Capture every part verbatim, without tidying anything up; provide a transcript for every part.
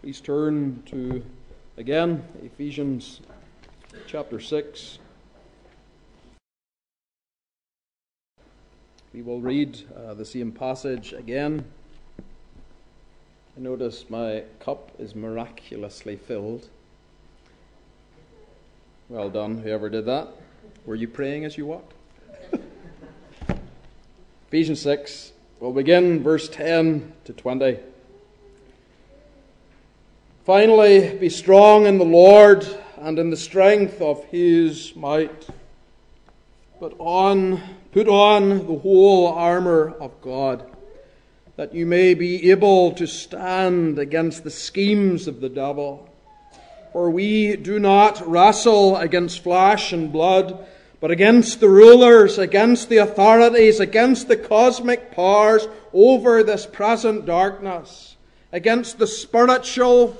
Please turn to, again, Ephesians chapter six. We will read uh, the same passage again. I notice my cup is miraculously filled. Well done, whoever did that. Were you praying as you walked? Ephesians six, we'll begin verse ten to twenty. Finally, be strong in the Lord and in the strength of His might. But on, put on the whole armour of God, that you may be able to stand against the schemes of the devil. For we do not wrestle against flesh and blood, but against the rulers, against the authorities, against the cosmic powers over this present darkness, against the spiritual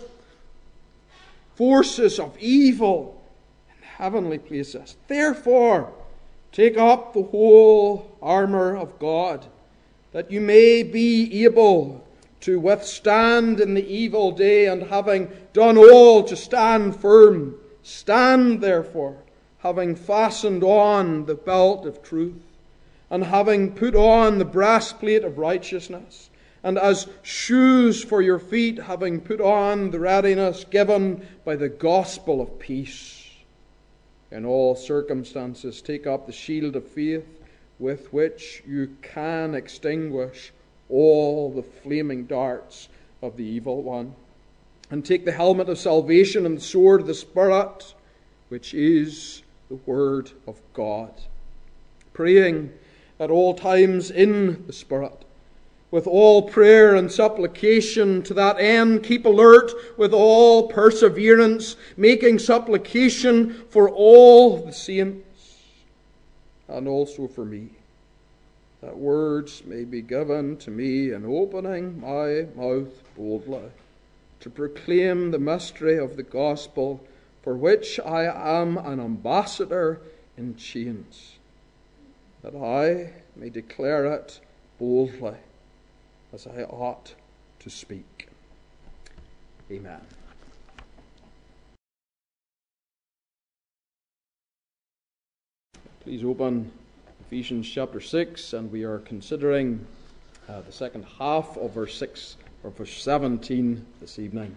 forces of evil in heavenly places. Therefore, take up the whole armour of God, that you may be able to withstand in the evil day, and having done all to stand firm. Stand therefore, having fastened on the belt of truth, and having put on the breastplate of righteousness, and as shoes for your feet, having put on the readiness given by the gospel of peace. In all circumstances, take up the shield of faith, with which you can extinguish all the flaming darts of the evil one. And take the helmet of salvation and the sword of the Spirit, which is the Word of God. Praying at all times in the Spirit, with all prayer and supplication. To that end, keep alert with all perseverance, making supplication for all the saints, and also for me, that words may be given to me in opening my mouth boldly, to proclaim the mystery of the gospel, for which I am an ambassador in chains, that I may declare it boldly, as I ought to speak. Amen. Please open Ephesians chapter six, and we are considering uh, the second half of verse six or verse seventeen this evening.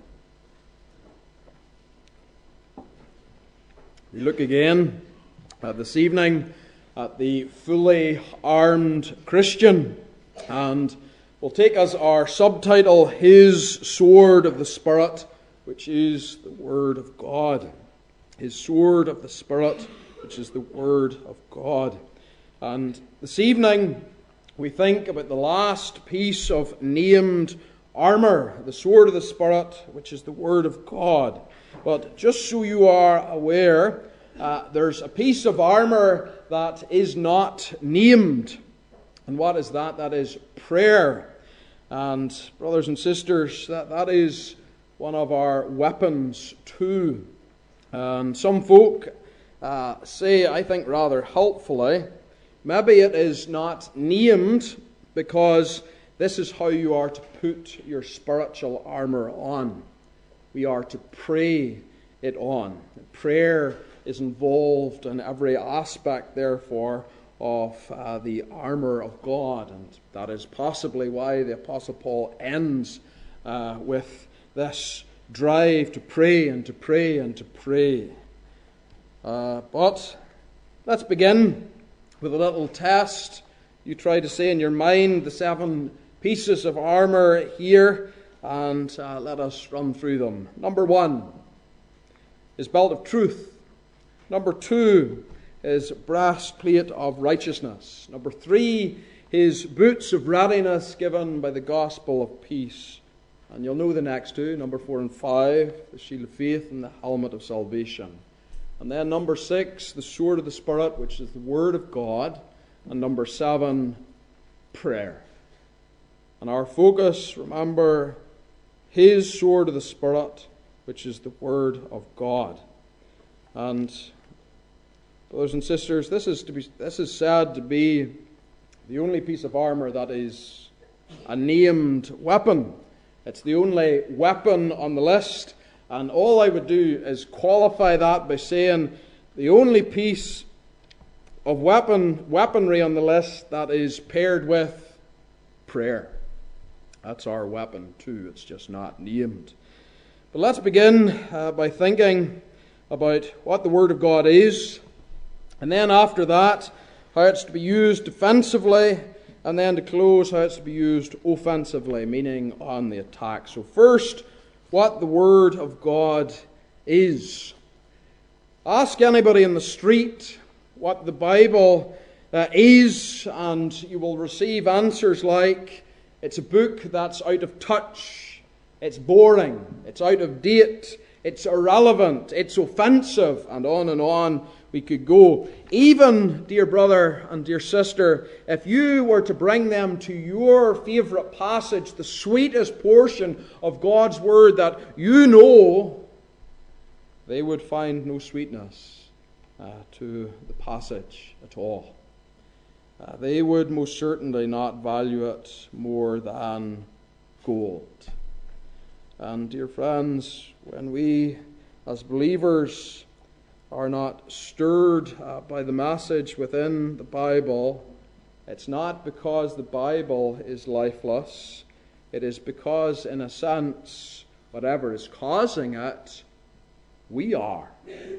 We look again uh, this evening at the fully armed Christian, and we'll take as our subtitle, His Sword of the Spirit, which is the Word of God. His Sword of the Spirit, which is the Word of God. And this evening, we think about the last piece of named armour, the Sword of the Spirit, which is the Word of God. But just so you are aware, uh, there's a piece of armour that is not named. And what is that? That is prayer. And brothers and sisters, that, that is one of our weapons too. And some folk uh, say, I think rather helpfully, maybe it is not named because this is how you are to put your spiritual armour on. We are to pray it on. Prayer is involved in every aspect, therefore, of uh, the armour of God. And that is possibly why the Apostle Paul ends uh, with this drive to pray and to pray and to pray. Uh, but let's begin with a little test. You try to say in your mind the seven pieces of armour here, and uh, let us run through them. Number one is belt of truth. Number two is breastplate of righteousness. Number three, his boots of readiness given by the gospel of peace. And you'll know the next two, number four and five, the shield of faith and the helmet of salvation. And then number six, the sword of the Spirit, which is the word of God. And number seven, prayer. And our focus, remember, his sword of the Spirit, which is the word of God. And brothers and sisters, this is to be this is said to be the only piece of armour that is a named weapon It's the only weapon on the list. And all I would do is qualify that by saying the only piece of weapon weaponry on the list that is paired with prayer. That's our weapon too. It's just not named. But let's begin uh, by thinking about what the Word of God is, and then after that, how it's to be used defensively, and then to close, how it's to be used offensively, meaning on the attack. So first, what the Word of God is. Ask anybody in the street what the Bible uh, is, and you will receive answers like, it's a book that's out of touch, it's boring, it's out of date, it's irrelevant, it's offensive, and on and on we could go. Even, dear brother and dear sister, if you were to bring them to your favourite passage, the sweetest portion of God's Word that you know, they would find no sweetness uh, to the passage at all. Uh, they would most certainly not value it more than gold. And dear friends, when we as believers are not stirred uh, by the message within the Bible, it's not because the Bible is lifeless. It is because, in a sense, whatever is causing it, we are.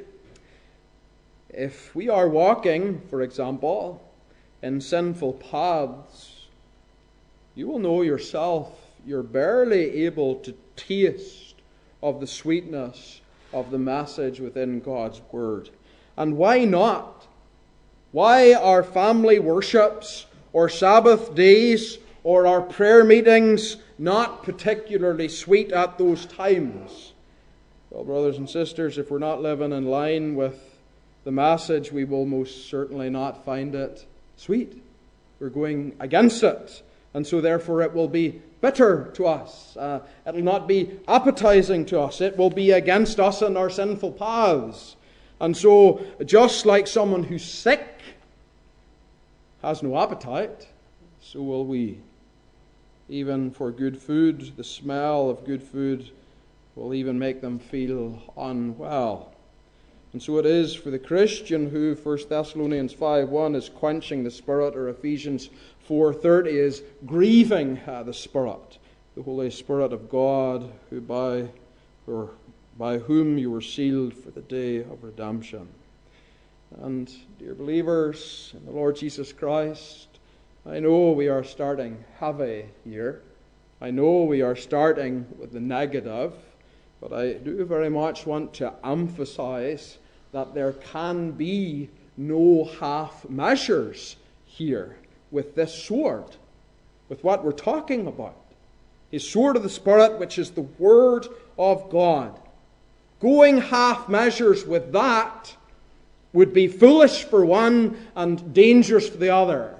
If we are walking, for example, in sinful paths, you will know yourself you're barely able to taste of the sweetness of the message within God's Word. And why not? Why are family worships or Sabbath days or our prayer meetings not particularly sweet at those times? Well, brothers and sisters, if we're not living in line with the message, we will most certainly not find it sweet. We're going against it. And so therefore it will be bitter to us. Uh, it will not be appetizing to us. It will be against us in our sinful paths. And so, just like someone who's sick has no appetite, so will we. Even for good food, the smell of good food will even make them feel unwell. And so it is for the Christian who, First Thessalonians five one, is quenching the Spirit, or Ephesians four thirty is grieving uh, the Spirit, the Holy Spirit of God, who by, or by whom you were sealed for the day of redemption. And, dear believers in the Lord Jesus Christ, I know we are starting heavy here. I know we are starting with the negative. But I do very much want to emphasize that there can be no half measures here with this sword, with what we're talking about. His sword of the Spirit, which is the Word of God. Going half measures with that would be foolish for one and dangerous for the other.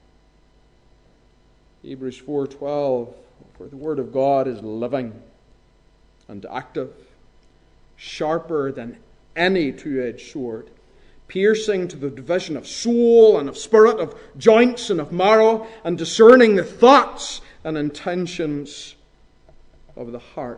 Hebrews four twelve, for the Word of God is living and active, sharper than any two-edged sword, piercing to the division of soul and of spirit, of joints and of marrow, and discerning the thoughts and intentions of the heart.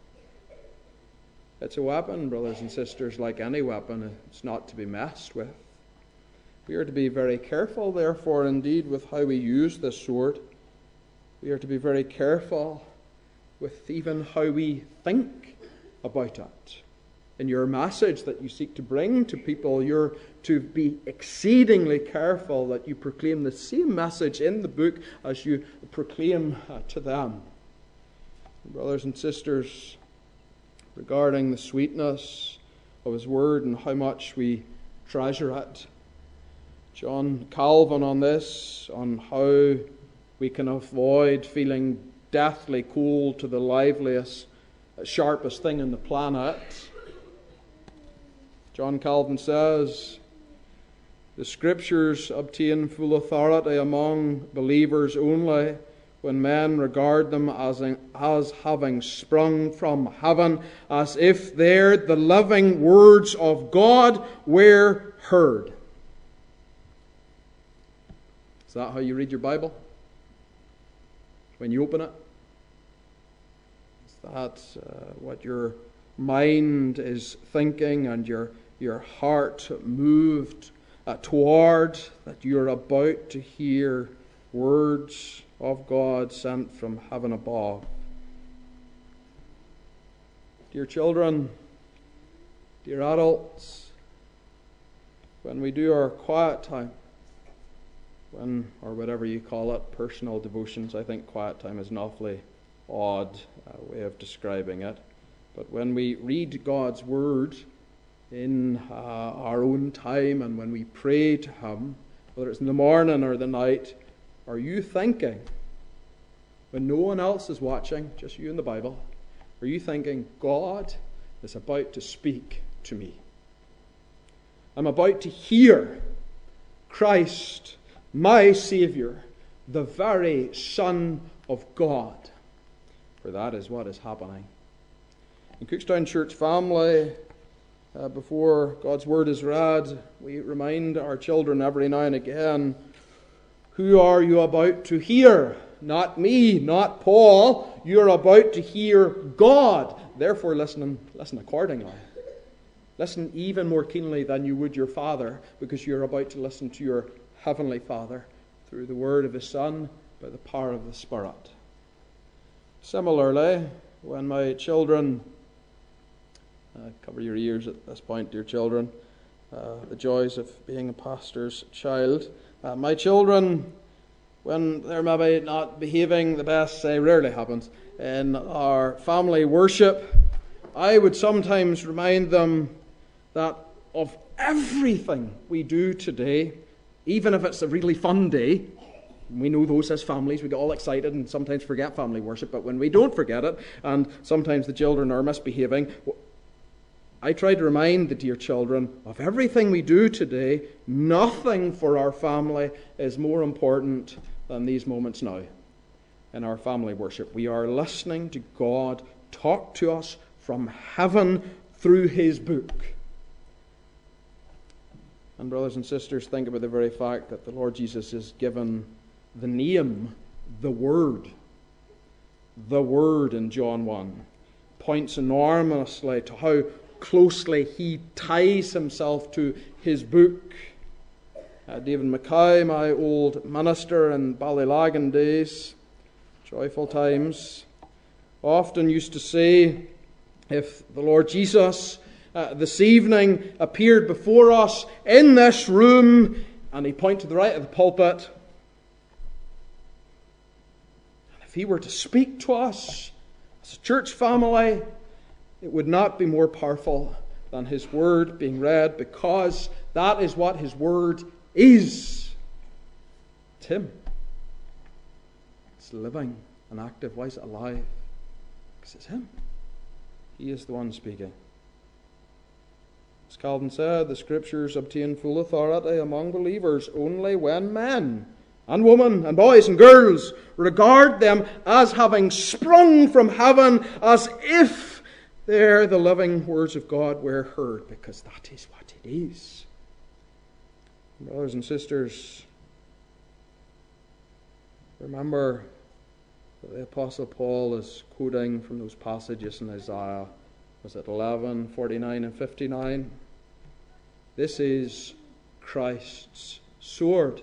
It's a weapon, brothers and sisters, like any weapon. It's not to be messed with. We are to be very careful, therefore, indeed, with how we use this sword. We are to be very careful with even how we think about it. In your message that you seek to bring to people, you're to be exceedingly careful that you proclaim the same message in the book as you proclaim uh, to them. Brothers and sisters, regarding the sweetness of His Word and how much we treasure it, John Calvin on this, on how we can avoid feeling deathly cold to the liveliest, sharpest thing on the planet. John Calvin says, the Scriptures obtain full authority among believers only when men regard them as, as having sprung from heaven, as if there the living words of God were heard. Is that how you read your Bible? When you open it? that uh, what your mind is thinking and your, your heart moved uh, toward, that you're about to hear words of God sent from heaven above. Dear children, dear adults, when we do our quiet time, when, or whatever you call it, personal devotions, I think quiet time is an awfully odd uh, way of describing it. But when we read God's Word in uh, our own time and when we pray to Him, whether it's in the morning or the night, are you thinking, when no one else is watching, just you and the Bible, are you thinking, God is about to speak to me? I'm about to hear Christ, my Saviour, the very Son of God. For that is what is happening. In Cookstown Church family, uh, before God's Word is read, we remind our children every now and again, who are you about to hear? Not me, not Paul. You're about to hear God. Therefore, listen, listen accordingly. Listen even more keenly than you would your father, because you're about to listen to your heavenly Father through the word of His Son by the power of the Spirit. Similarly, when my children, uh, cover your ears at this point, dear children, uh, the joys of being a pastor's child. Uh, my children, when they're maybe not behaving the best, say rarely happens, in our family worship, I would sometimes remind them that of everything we do today, even if it's a really fun day, we know those as families, we get all excited and sometimes forget family worship, but when we don't forget it, and sometimes the children are misbehaving, I try to remind the dear children of everything we do today, nothing for our family is more important than these moments now in our family worship. We are listening to God talk to us from heaven through His book. And brothers and sisters, think about the very fact that the Lord Jesus is given the name, the Word. The Word in John one points enormously to how closely He ties Himself to His book. Uh, David Mackay, my old minister in Ballylagan days, joyful times, often used to say, if the Lord Jesus uh, this evening appeared before us in this room, and he pointed to the right of the pulpit, and if He were to speak to us as a church family, it would not be more powerful than His Word being read, because that is what His Word is. It's Him. It's living and active. Why is it alive? Because it's Him. He is the one speaking. As Calvin said, the Scriptures obtain full authority among believers only when men and women and boys and girls regard them as having sprung from heaven, as if they're the living words of God were heard, because that is what it is. Brothers and sisters, remember that the Apostle Paul is quoting from those passages in Isaiah, was it eleven, forty-nine and fifty-nine? This is Christ's sword.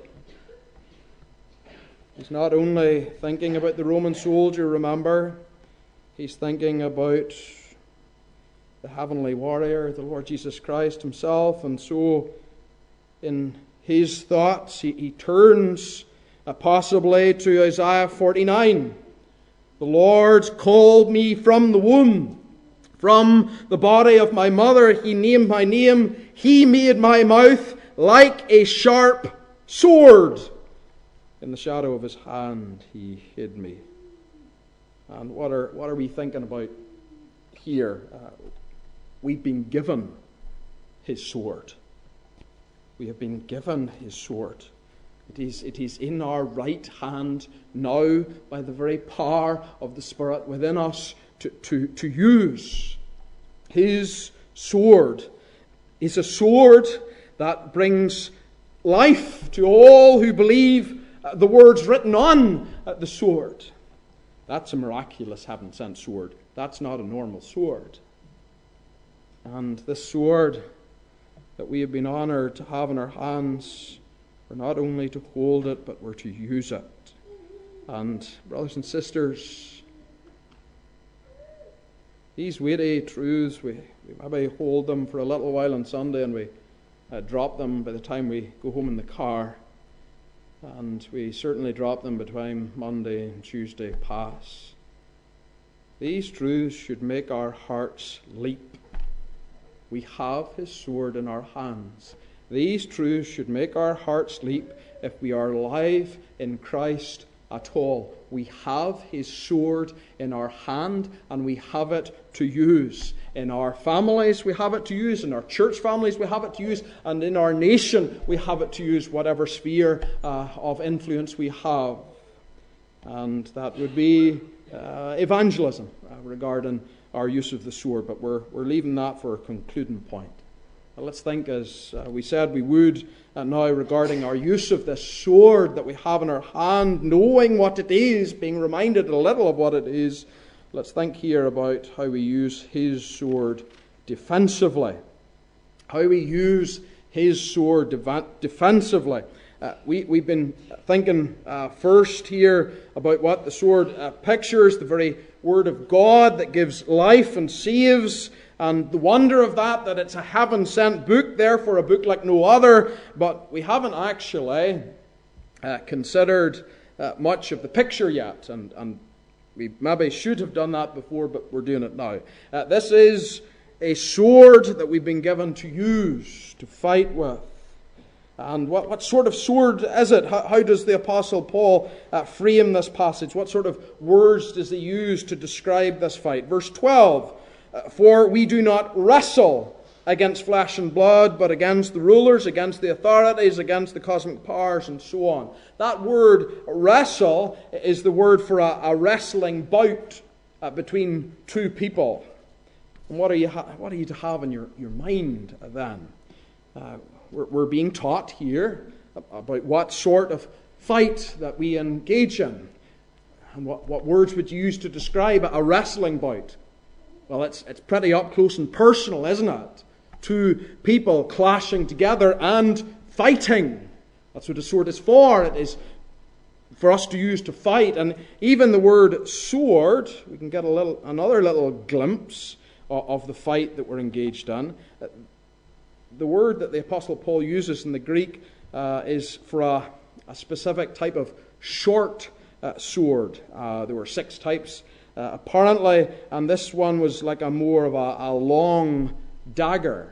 He's not only thinking about the Roman soldier, remember, he's thinking about the heavenly warrior, the Lord Jesus Christ Himself, and so in his thoughts he, he turns uh, possibly to Isaiah forty-nine. The Lord called me from the womb. From the body of my mother He named my name. He made my mouth like a sharp sword. In the shadow of His hand He hid me. And what are, what are we thinking about here? Uh, we've been given His sword. We have been given His sword. It is, it is in our right hand now by the very power of the Spirit within us to, to, to use. His sword is a sword that brings life to all who believe the words written on the sword. That's a miraculous heaven-sent sword. That's not a normal sword. And this sword that we have been honored to have in our hands, we're not only to hold it, but we're to use it. And brothers and sisters, these weighty truths, we, we maybe hold them for a little while on Sunday and we uh, drop them by the time we go home in the car. And we certainly drop them by the time Monday and Tuesday pass. These truths should make our hearts leap. We have His sword in our hands. These truths should make our hearts leap if we are alive in Christ at all. We have His sword in our hand, and we have it to use. In our families, we have it to use. In our church families, we have it to use. And in our nation, we have it to use, whatever sphere uh, of influence we have. And that would be uh, evangelism uh, regarding our use of the sword. But we're, we're leaving that for a concluding point. But let's think, as uh, we said we would uh, now, regarding our use of this sword that we have in our hand, knowing what it is, being reminded a little of what it is. Let's think here about how we use His sword defensively. How we use His sword de- defensively. Uh, we, we've been thinking uh, first here about what the sword uh, pictures, the very Word of God that gives life and saves. And the wonder of that, that it's a heaven-sent book, therefore a book like no other. But we haven't actually uh, considered uh, much of the picture yet. And, and we maybe should have done that before, but we're doing it now. Uh, this is a sword that we've been given to use, to fight with. And what, what sort of sword is it? How, how does the Apostle Paul uh, frame this passage? What sort of words does he use to describe this fight? Verse twelve. For we do not wrestle against flesh and blood, but against the rulers, against the authorities, against the cosmic powers, and so on. That word wrestle is the word for a, a wrestling bout uh, between two people. And what are you ha- what are you to have in your, your mind then? Uh, we're, we're being taught here about what sort of fight that we engage in. And what, what words would you use to describe a wrestling bout? Well, it's it's pretty up close and personal, isn't it? Two people clashing together and fighting. That's what a sword is for. It is for us to use to fight. And even the word sword, we can get a little another little glimpse of, of the fight that we're engaged in. The word that the Apostle Paul uses in the Greek uh, is for a, a specific type of short uh, sword. Uh, there were six types. Uh, apparently, and this one was like a more of a, a long dagger.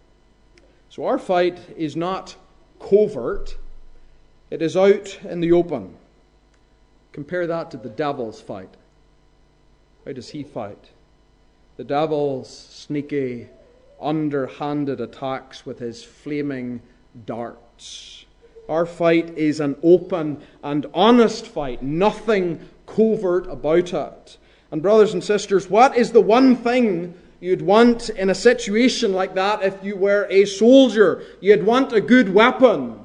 So our fight is not covert. It is out in the open. Compare that to the devil's fight. How does he fight? The devil's sneaky, underhanded attacks with his flaming darts. Our fight is an open and honest fight. Nothing covert about it. And brothers and sisters, what is the one thing you'd want in a situation like that if you were a soldier? You'd want a good weapon.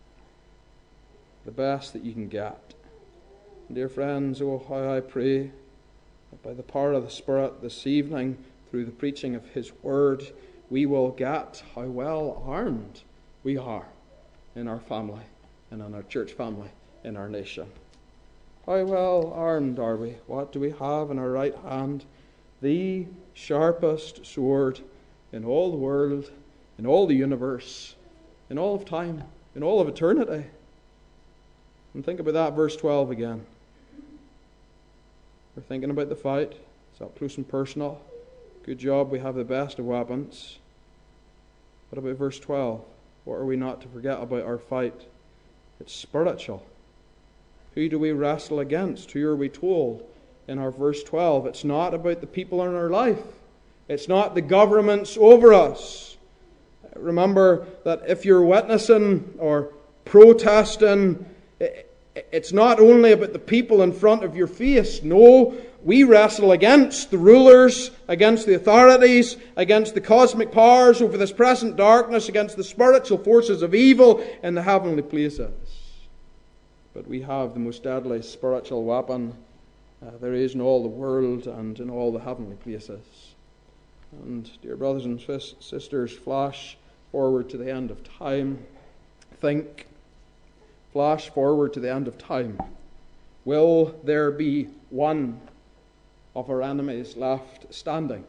The best that you can get. Dear friends, oh how I pray that by the power of the Spirit this evening, through the preaching of His Word, we will get how well armed we are in our family and in our church family, in our nation. How well armed are we? What do we have in our right hand? The sharpest sword in all the world, in all the universe, in all of time, in all of eternity. And think about that, verse twelve again. We're thinking about the fight. It's up close and personal. Good job, we have the best of weapons. What about verse twelve? What are we not to forget about our fight? It's spiritual. Who do we wrestle against? Who are we told in our verse twelve? It's not about the people in our life. It's not the governments over us. Remember that if you're witnessing or protesting, it's not only about the people in front of your face. No, we wrestle against the rulers, against the authorities, against the cosmic powers over this present darkness, against the spiritual forces of evil in the heavenly places. But we have the most deadly spiritual weapon uh, there is in all the world and in all the heavenly places. And, dear brothers and sisters, flash forward to the end of time. Think, flash forward to the end of time. Will there be one of our enemies left standing?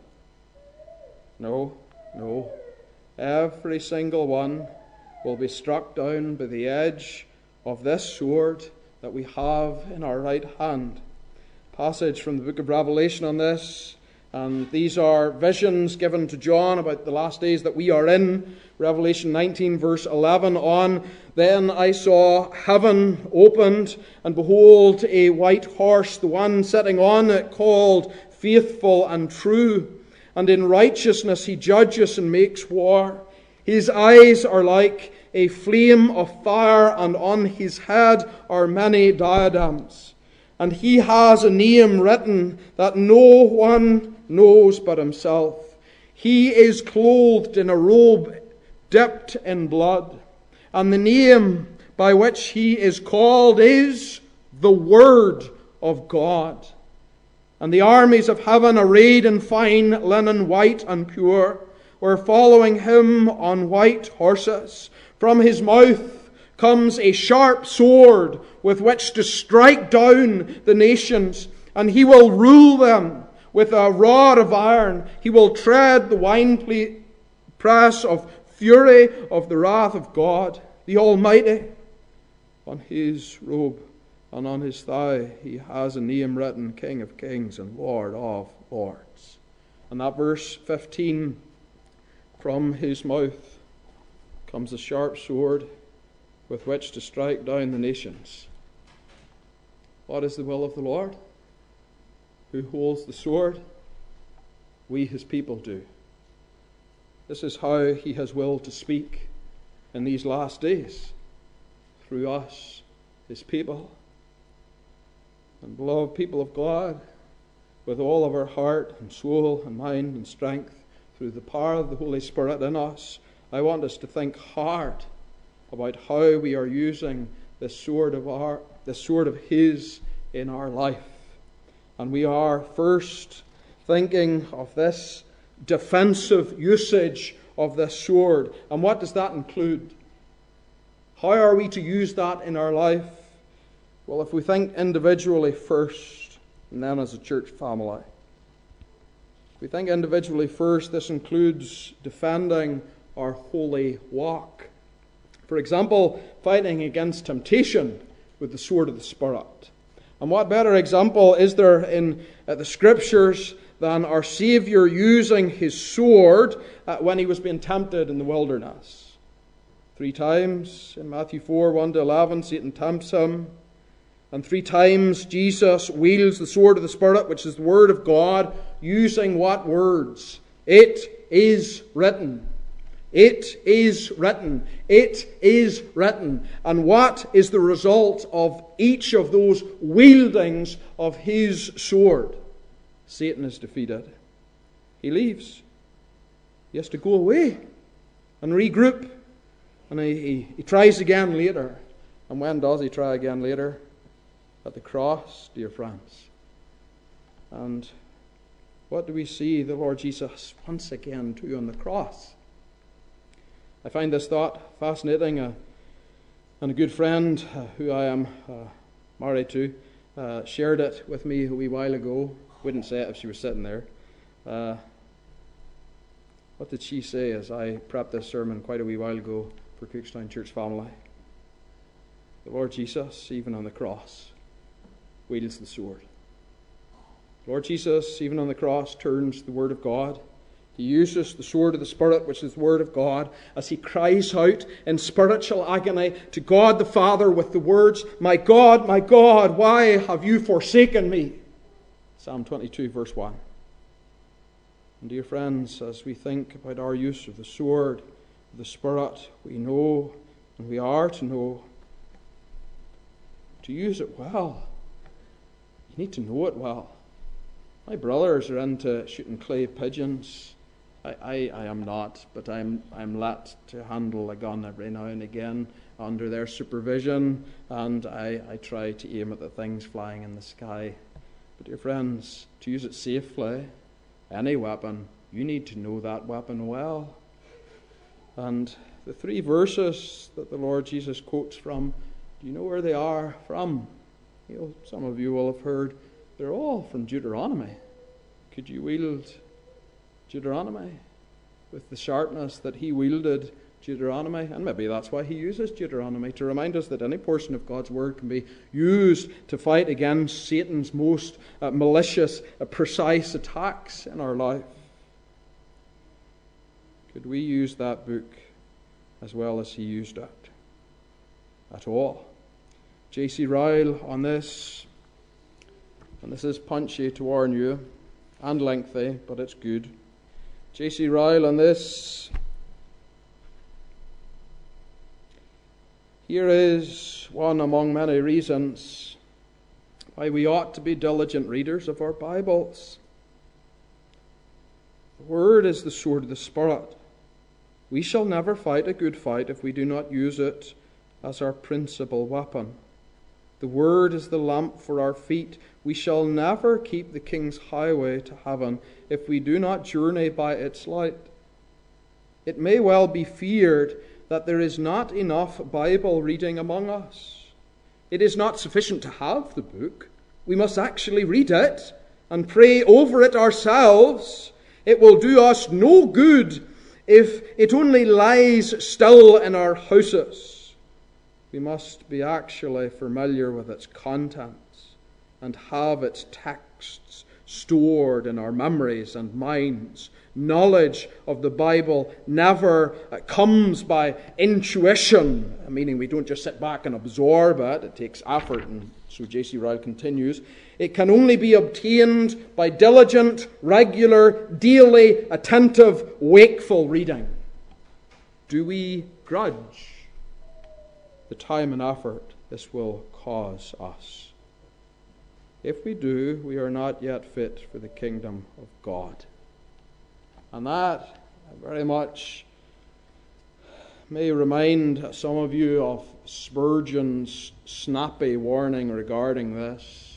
No, no. Every single one will be struck down by the edge of this sword that we have in our right hand. Passage from the book of Revelation on this, and these are visions given to John about the last days that we are in. Revelation nineteen verse eleven on. Then I saw heaven opened, and behold, a white horse, the one sitting on it called Faithful and True. And in righteousness he judges and makes war. His eyes are like a flame of fire, and on his head are many diadems. And he has a name written that no one knows but himself. He is clothed in a robe dipped in blood. And the name by which he is called is the Word of God. And the armies of heaven, arrayed in fine linen, white and pure, were following him on white horses. From his mouth comes a sharp sword with which to strike down the nations, and he will rule them with a rod of iron. He will tread the winepress of fury of the wrath of God, the Almighty. On his robe and on his thigh he has a name written, King of Kings and Lord of Lords. And that verse fifteen, from his mouth comes a sharp sword with which to strike down the nations. What is the will of the Lord? Who holds the sword? We, his people, do. This is how he has willed to speak in these last days, through us, his people. And beloved people of God, with all of our heart and soul and mind and strength, through the power of the Holy Spirit in us, I want us to think hard about how we are using this sword of our, this sword of his in our life. And we are first thinking of this defensive usage of this sword. And what does that include? How are we to use that in our life? Well, if we think individually first, and then as a church family. If we think individually first, this includes defending our holy walk. For example, fighting against temptation with the sword of the Spirit. And what better example is there in uh, the Scriptures than our Saviour using his sword uh, when he was being tempted in the wilderness? Three times in Matthew four, one to eleven, Satan tempts him. And three times Jesus wields the sword of the Spirit, which is the Word of God, using what words? It is written. It is written. It is written. And what is the result of each of those wieldings of his sword? Satan is defeated. He leaves. He has to go away and regroup. And he, he, he tries again later. And when does he try again later? At the cross, dear friends. And what do we see the Lord Jesus once again do on the cross? I find this thought fascinating, uh, and a good friend uh, who I am uh, married to uh, shared it with me a wee while ago. Wouldn't say it if she was sitting there. Uh, what did she say as I prepped this sermon quite a wee while ago for Cookstown Church family? The Lord Jesus, even on the cross, wields the sword. The Lord Jesus, even on the cross, turns the Word of God. He uses the sword of the Spirit, which is the Word of God, as he cries out in spiritual agony to God the Father with the words, "My God, my God, why have you forsaken me?" Psalm twenty-two, verse one. And dear friends, as we think about our use of the sword of the Spirit, we know, and we are to know, to use it well. You need to know it well. My brothers are into shooting clay pigeons. I, I, I am not, but I'm I'm let to handle a gun every now and again under their supervision, and I, I try to aim at the things flying in the sky. But dear friends, to use it safely, any weapon, you need to know that weapon well. And the three verses that the Lord Jesus quotes from, do you know where they are from? You know, some of you will have heard they're all from Deuteronomy. Could you wield Deuteronomy with the sharpness that he wielded Deuteronomy? And maybe that's why he uses Deuteronomy, to remind us that any portion of God's word can be used to fight against Satan's most uh, malicious, uh, precise attacks in our life. Could we use that book as well as he used it? At all. J C Ryle on this, and this is punchy to warn you, and lengthy, but it's good. J C Ryle on this: here is one among many reasons why we ought to be diligent readers of our Bibles. The Word is the sword of the Spirit. We shall never fight a good fight if we do not use it as our principal weapon. The Word is the lamp for our feet. We shall never keep the King's highway to heaven if we do not journey by its light. It may well be feared that there is not enough Bible reading among us. It is not sufficient to have the book. We must actually read it and pray over it ourselves. It will do us no good if it only lies still in our houses. We must be actually familiar with its contents and have its texts stored in our memories and minds. Knowledge of the Bible never comes by intuition, meaning we don't just sit back and absorb it. It takes effort, and so J C Ryle continues. It can only be obtained by diligent, regular, daily, attentive, wakeful reading. Do we grudge the time and effort this will cause us? If we do, we are not yet fit for the kingdom of God. And that very much may remind some of you of Spurgeon's snappy warning regarding this.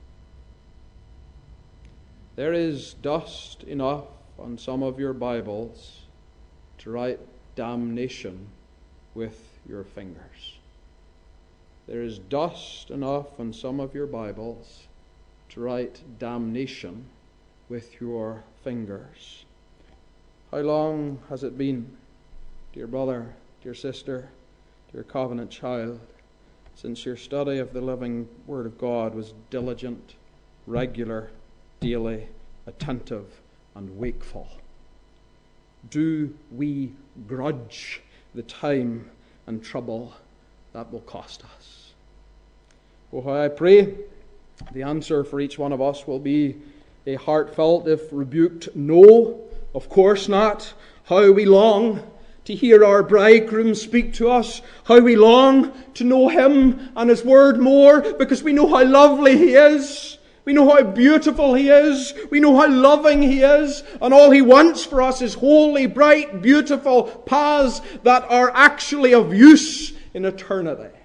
There is dust enough on some of your Bibles to write damnation with your fingers. There is dust enough on some of your Bibles to write damnation with your fingers. How long has it been, dear brother, dear sister, dear covenant child, since your study of the living Word of God was diligent, regular, daily, attentive, and wakeful? Do we grudge the time and trouble that will cost us? Oh, how I pray the answer for each one of us will be a heartfelt, if rebuked, no. Of course not. How we long to hear our bridegroom speak to us. How we long to know him and his word more, because we know how lovely he is. We know how beautiful he is. We know how loving he is. And all he wants for us is holy, bright, beautiful paths that are actually of use in eternity.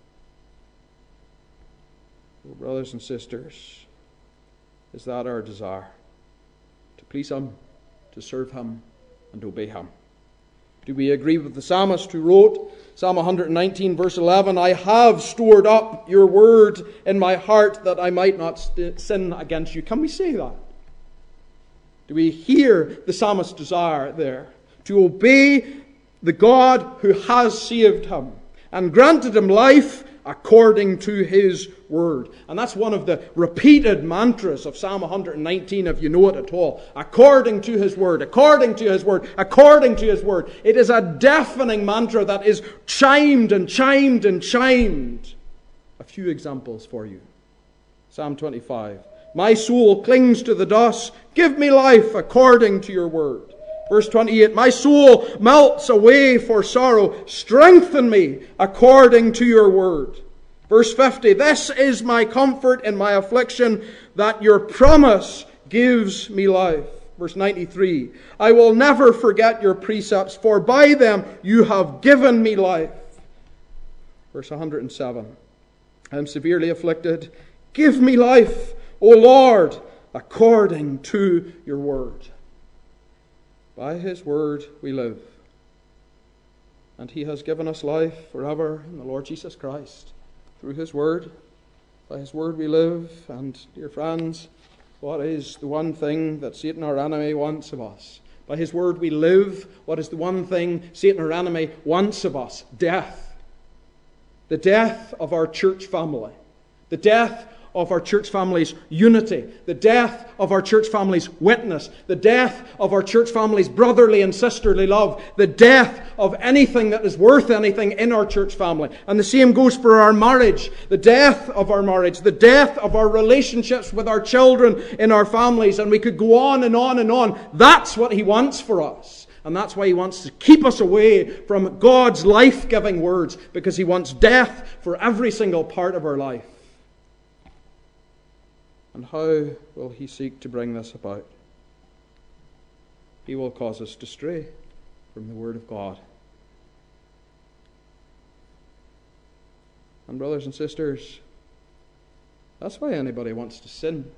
Oh, brothers and sisters, is that our desire? To please him, to serve him, and obey him? Do we agree with the psalmist who wrote, Psalm one nineteen, verse eleven, I have stored up your word in my heart that I might not st- sin against you? Can we say that? Do we hear the psalmist's desire there? To obey the God who has saved him and granted him life according to his word. And that's one of the repeated mantras of Psalm one nineteen, if you know it at all. According to his word, according to his word, according to his word. It is a deafening mantra that is chimed and chimed and chimed. A few examples for you. Psalm twenty-five. My soul clings to the dust. Give me life according to your word. Verse twenty-eight, my soul melts away for sorrow. Strengthen me according to your word. Verse fifty, this is my comfort in my affliction, that your promise gives me life. Verse ninety-three, I will never forget your precepts, for by them you have given me life. Verse one hundred seven, I am severely afflicted. Give me life, O Lord, according to your word. By his word we live. And he has given us life forever in the Lord Jesus Christ. Through his word, by his word we live. And, dear friends, what is the one thing that Satan, our enemy, wants of us? By his word we live. What is the one thing Satan, our enemy, wants of us? Death. The death of our church family. The death of our church family's unity. The death of our church family's witness. The death of our church family's brotherly and sisterly love. The death of anything that is worth anything in our church family. And the same goes for our marriage. The death of our marriage. The death of our relationships with our children in our families. And we could go on and on and on. That's what he wants for us. And that's why he wants to keep us away from God's life-giving words. Because he wants death for every single part of our life. And how will he seek to bring this about? He will cause us to stray from the word of God. And brothers and sisters, that's why anybody wants to sin.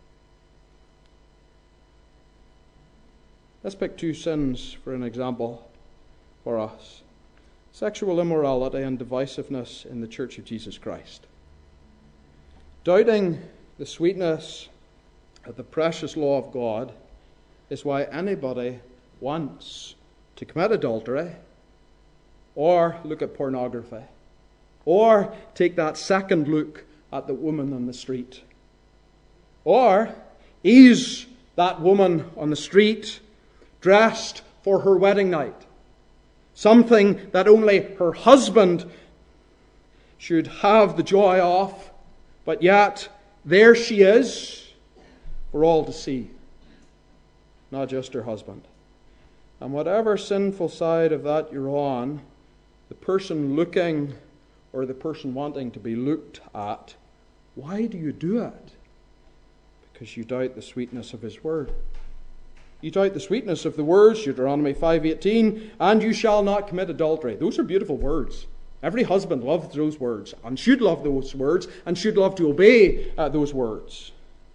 Let's pick two sins for an example for us. Sexual immorality and divisiveness in the Church of Jesus Christ. Doubting the sweetness of the precious law of God is why anybody wants to commit adultery or look at pornography or take that second look at the woman on the street or ease that woman on the street dressed for her wedding night. Something that only her husband should have the joy of, but yet there she is for all to see, not just her husband. And whatever sinful side of that you're on, the person looking or the person wanting to be looked at, why do you do it? Because you doubt the sweetness of his word. You doubt the sweetness of the words, Deuteronomy five eighteen, and you shall not commit adultery. Those are beautiful words. Every husband loves those words and should love those words and should love to obey uh, those words.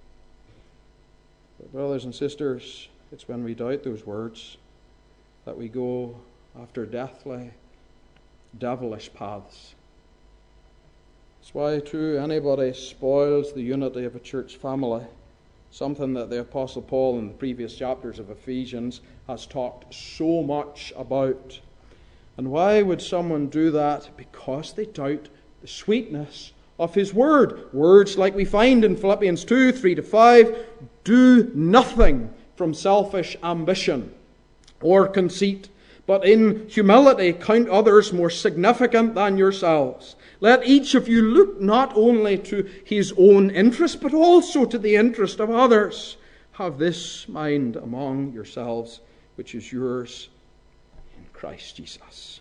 But brothers and sisters, it's when we doubt those words that we go after deathly, devilish paths. That's why, too, anybody spoils the unity of a church family, something that the Apostle Paul in the previous chapters of Ephesians has talked so much about. And why would someone do that? Because they doubt the sweetness of his word. Words like we find in Philippians two, three to five, do nothing from selfish ambition or conceit, but in humility count others more significant than yourselves. Let each of you look not only to his own interest, but also to the interest of others. Have this mind among yourselves, which is yours in Christ Jesus.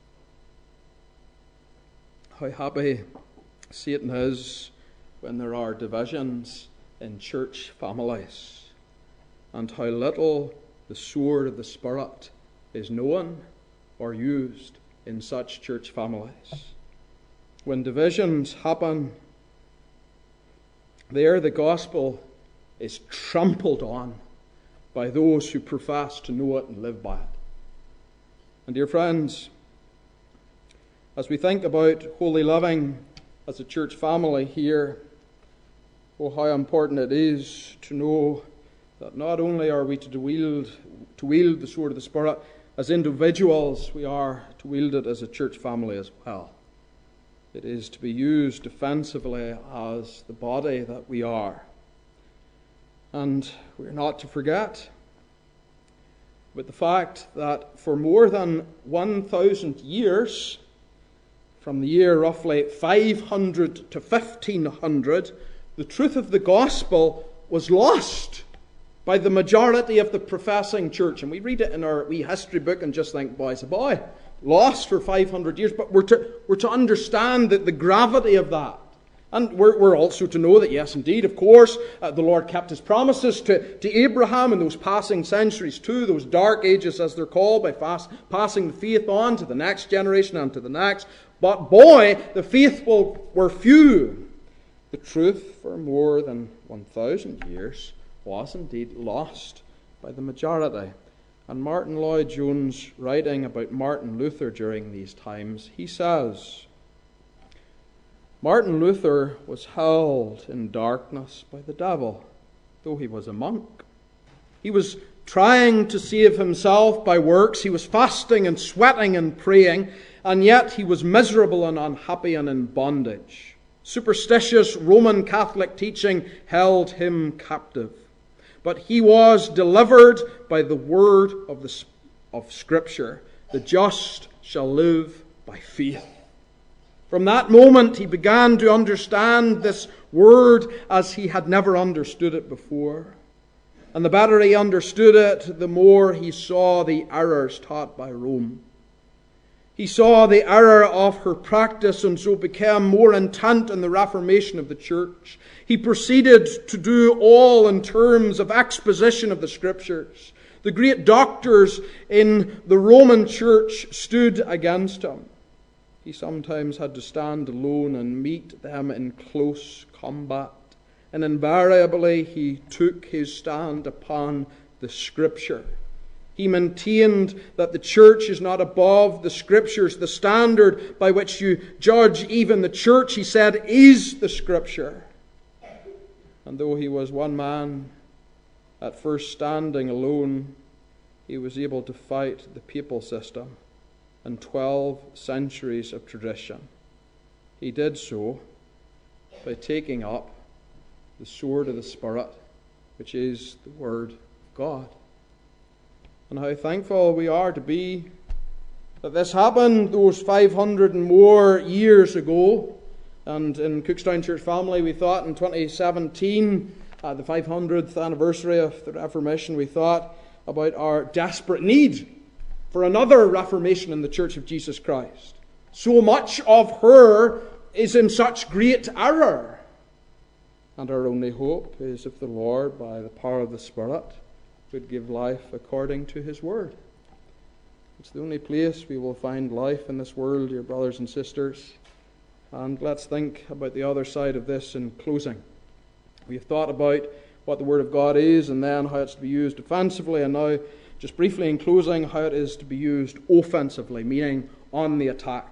How happy Satan is when there are divisions in church families, and how little the sword of the Spirit is known or used in such church families. When divisions happen, there the gospel is trampled on by those who profess to know it and live by it. And dear friends, as we think about holy living as a church family here, oh, how important it is to know that not only are we to wield, to wield the sword of the Spirit as individuals, we are to wield it as a church family as well. It is to be used defensively as the body that we are. And we're not to forget but the fact that for more than one thousand years, from the year roughly five hundred to fifteen hundred, the truth of the gospel was lost by the majority of the professing church. And we read it in our wee history book and just think, boy's a boy. Lost for five hundred years. But we're to, we're to understand that the gravity of that. And we're, we're also to know that, yes, indeed, of course, uh, the Lord kept his promises to, to Abraham in those passing centuries too, those dark ages as they're called, by fast, passing the faith on to the next generation and to the next. But boy, the faithful were few. The truth for more than one thousand years was indeed lost by the majority. And Martin Lloyd-Jones, writing about Martin Luther during these times, he says, Martin Luther was held in darkness by the devil, though he was a monk. He was trying to save himself by works. He was fasting and sweating and praying, and yet he was miserable and unhappy and in bondage. Superstitious Roman Catholic teaching held him captive. But he was delivered by the word of, the, of Scripture. The just shall live by faith. From that moment he began to understand this word as he had never understood it before. And the better he understood it, the more he saw the errors taught by Rome. He saw the error of her practice and so became more intent in the reformation of the church. He proceeded to do all in terms of exposition of the Scriptures. The great doctors in the Roman church stood against him. He sometimes had to stand alone and meet them in close combat. And invariably he took his stand upon the Scripture. He maintained that the church is not above the Scriptures. The standard by which you judge even the church, he said, is the Scripture. And though he was one man, at first standing alone, he was able to fight the papal system and twelve centuries of tradition. He did so by taking up the sword of the Spirit, which is the Word of God. And how thankful we are to be that this happened those five hundred and more years ago. And in Cookstown Church Family, we thought in twenty seventeen, uh, the five hundredth anniversary of the Reformation, we thought about our desperate need for another Reformation in the Church of Jesus Christ. So much of her is in such great error. And our only hope is if the Lord, by the power of the Spirit, would give life according to His Word. It's the only place we will find life in this world, dear brothers and sisters. And let's think about the other side of this in closing. We've thought about what the Word of God is and then how it's to be used offensively, and now, just briefly in closing, how it is to be used offensively, meaning on the attack.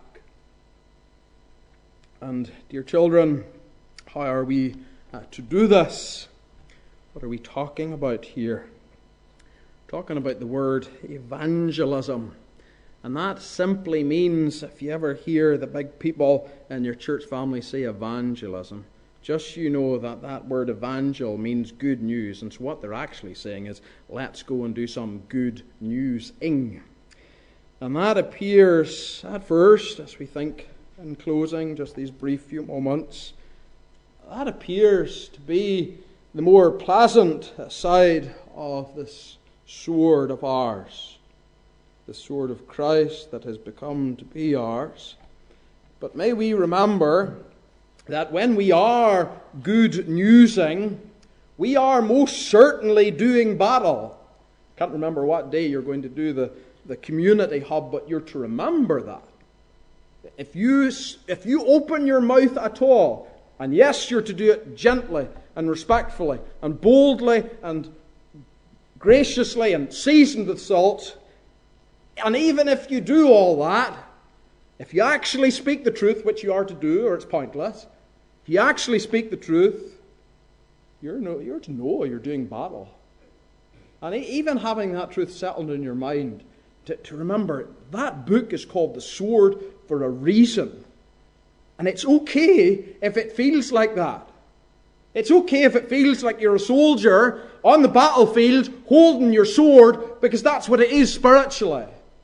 And, dear children, how are we uh, to do this? What are we talking about here? Talking about the word evangelism. And that simply means, if you ever hear the big people in your church family say evangelism, just you know that that word evangel means good news. And so what they're actually saying is, let's go and do some good news-ing. And that appears at first, as we think in closing, just these brief few moments, that appears to be the more pleasant side of this sword of ours. The sword of Christ that has become to be ours. But may we remember that when we are good newsing, we are most certainly doing battle. Can't remember what day you're going to do the, the community hub, but you're to remember that. If you, if you open your mouth at all, and yes, you're to do it gently and respectfully and boldly and graciously and seasoned with salt, and even if you do all that, if you actually speak the truth, which you are to do, or it's pointless, if you actually speak the truth, you're, no, you're to know you're doing battle. And even having that truth settled in your mind, to, to remember, that book is called The Sword for a reason. And it's okay if it feels like that. It's okay if it feels like you're a soldier on the battlefield holding your sword, because that's what it is spiritually.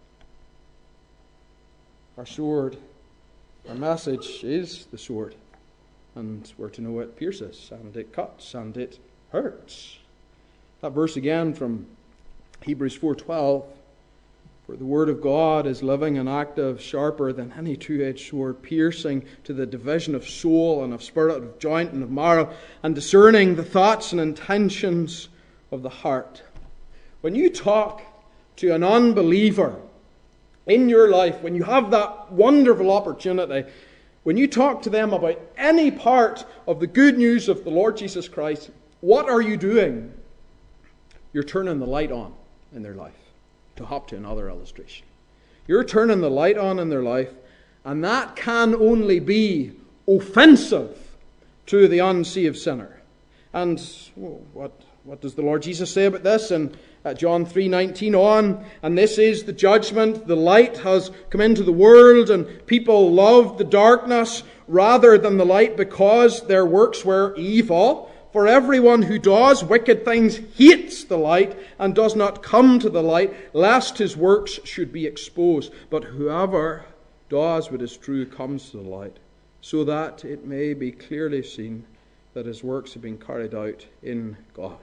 Our sword, our message is the sword. And we're to know it pierces, and it cuts, and it hurts. That verse again from Hebrews four twelve. For the word of God is living and active, sharper than any two-edged sword, piercing to the division of soul and of spirit, of joint and of marrow, and discerning the thoughts and intentions of the heart. When you talk to an unbeliever in your life, when you have that wonderful opportunity When you talk to them about any part of the good news of the Lord Jesus Christ, what are you doing? You're turning the light on in their life. To hop to another illustration. You're turning the light on in their life, and that can only be offensive to the unsaved sinner. And well, what, what does the Lord Jesus say about this in uh, John three nineteen on? And this is the judgment. The light has come into the world, and people loved the darkness rather than the light because their works were evil. For everyone who does wicked things hates the light and does not come to the light, lest his works should be exposed. But whoever does what is true comes to the light, so that it may be clearly seen that his works have been carried out in God.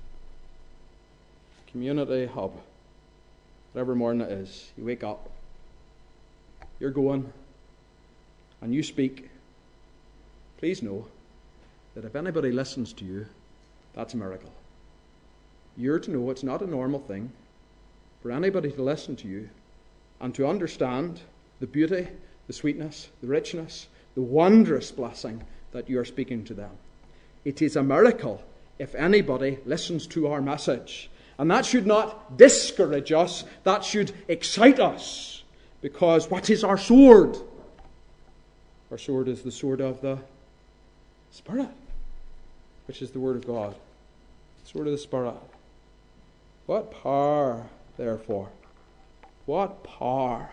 Community hub. Whatever morning it is, you wake up, you're going, and you speak. Please know that if anybody listens to you, that's a miracle. You're to know it's not a normal thing for anybody to listen to you and to understand the beauty, the sweetness, the richness, the wondrous blessing that you are speaking to them. It is a miracle if anybody listens to our message. And that should not discourage us, that should excite us. Because what is our sword? Our sword is the sword of the Spirit, which is the Word of God. Sword of the Spirit. What power, therefore, what power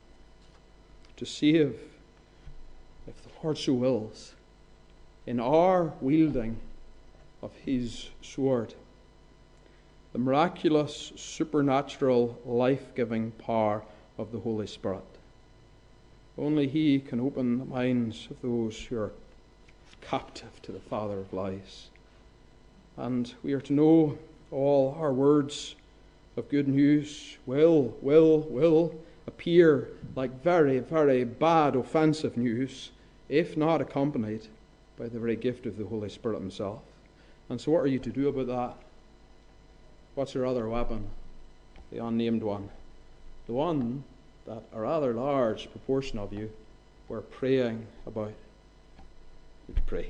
to save, if the Lord so wills, in our wielding of His sword. The miraculous, supernatural, life-giving power of the Holy Spirit. Only He can open the minds of those who are captive to the father of lies. And we are to know all our words of good news will, will, will appear like very, very bad, offensive news, if not accompanied by the very gift of the Holy Spirit Himself. And so what are you to do about that? What's your other weapon? The unnamed one. The one that a rather large proportion of you were praying about. We to pray.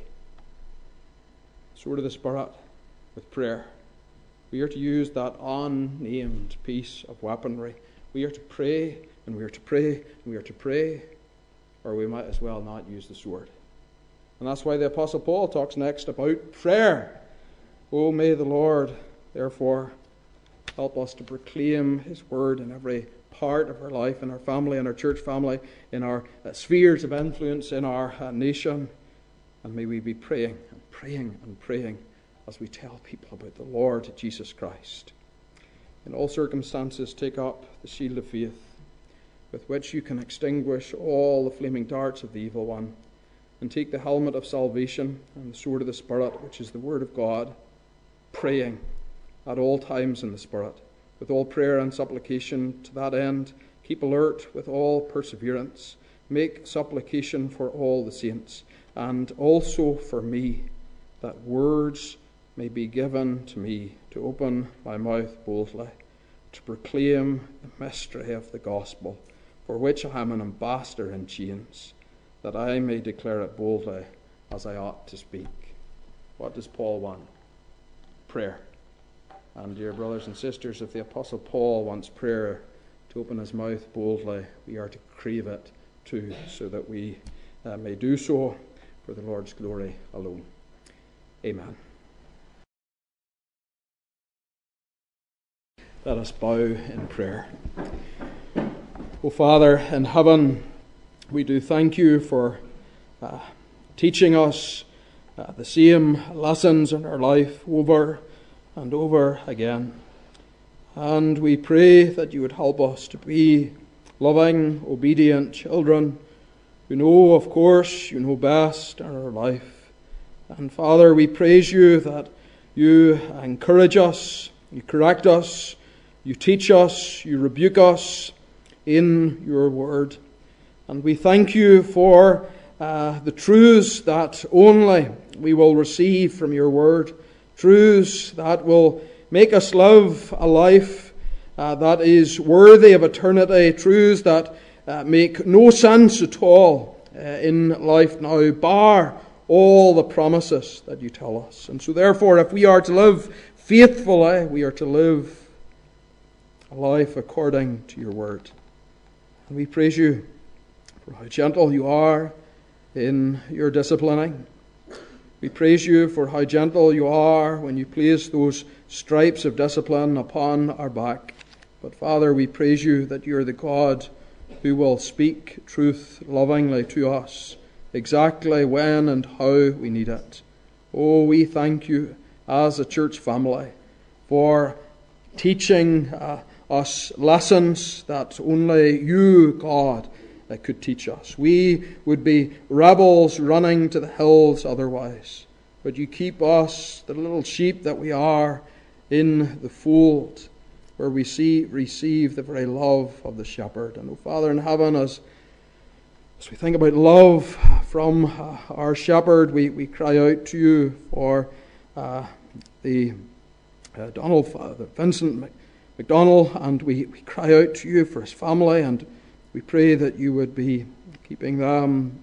Sword of the Spirit with prayer. We are to use that unnamed piece of weaponry. We are to pray, and we are to pray, and we are to pray, or we might as well not use the sword. And that's why the Apostle Paul talks next about prayer. Oh, may the Lord, therefore, help us to proclaim His word in every part of our life, in our family, in our church family, in our uh, spheres of influence, in our uh, nation. And may we be praying and praying and praying as we tell people about the Lord Jesus Christ. In all circumstances, take up the shield of faith, with which you can extinguish all the flaming darts of the evil one, and take the helmet of salvation and the sword of the Spirit, which is the word of God, praying at all times in the Spirit, with all prayer and supplication. To that end, keep alert with all perseverance. Make supplication for all the saints, and also for me, that words may be given to me to open my mouth boldly, to proclaim the mystery of the gospel, for which I am an ambassador in chains, that I may declare it boldly as I ought to speak. What does Paul want? Prayer. And dear brothers and sisters, if the Apostle Paul wants prayer to open his mouth boldly, we are to crave it too, so that we uh, may do so for the Lord's glory alone. Amen. Let us bow in prayer. O Father in heaven, we do thank you for uh, teaching us uh, the same lessons in our life over and over again. And we pray that you would help us to be loving, obedient children who know, of course, you know best in our life. And Father, we praise you that you encourage us, you correct us, you teach us, you rebuke us in your word. And we thank you for uh, the truths that only we will receive from your word, truths that will make us live a life uh, that is worthy of eternity, truths that uh, make no sense at all uh, in life now bar all the promises that you tell us. And so therefore, if we are to live faithfully, we are to live a life according to your word. And we praise you for how gentle you are in your disciplining. We praise you for how gentle you are when you place those stripes of discipline upon our back. But Father, we praise you that you are the God who will speak truth lovingly to us, exactly when and how we need it. Oh, we thank you as a church family for teaching uh, us lessons that only you, God, uh, could teach us. We would be rebels running to the hills otherwise. But you keep us, the little sheep that we are, in the fold, where we see receive the very love of the shepherd. And, oh Father in heaven, as, as we think about love from uh, our shepherd, we, we cry out to you for uh, the uh, Donald, uh, the Vincent MacDonald, and we, we cry out to you for his family, and we pray that you would be keeping them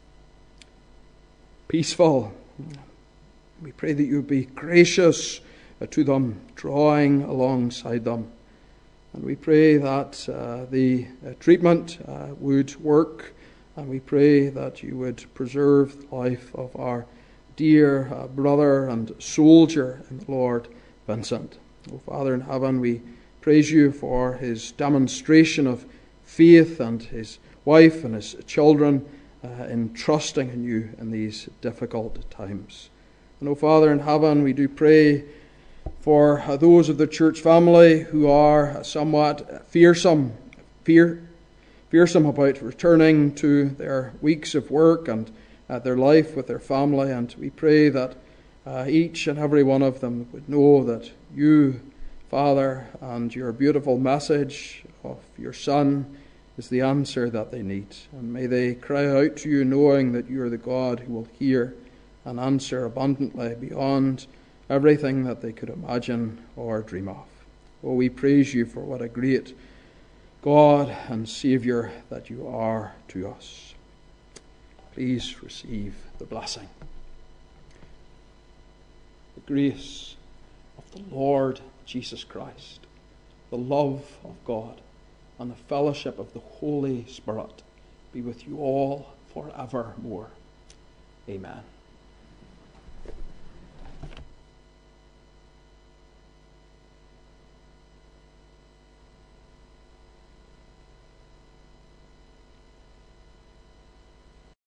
peaceful. We pray that you would be gracious to them, drawing alongside them. And we pray that uh, the uh, treatment uh, would work, and we pray that you would preserve the life of our dear uh, brother and soldier in the Lord, Vincent. Oh, Father in heaven, we praise you for his demonstration of faith and his wife and his children uh, in trusting in you in these difficult times. And, oh, Father in heaven, we do pray for those of the church family who are somewhat fearsome, fear, fearsome about returning to their weeks of work and uh, their life with their family. And we pray that uh, each and every one of them would know that you, Father, and your beautiful message of your Son is the answer that they need. And may they cry out to you knowing that you are the God who will hear and answer abundantly beyond everything that they could imagine or dream of. Oh, we praise you for what a great God and Saviour that you are to us. Please receive the blessing. The grace of the Lord Jesus Christ, the love of God, and the fellowship of the Holy Spirit be with you all forevermore. Amen.